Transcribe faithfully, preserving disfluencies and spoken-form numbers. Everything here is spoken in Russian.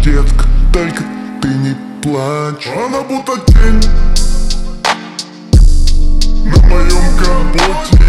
детка, только ты не плачь. Она будто тень на моем капоте.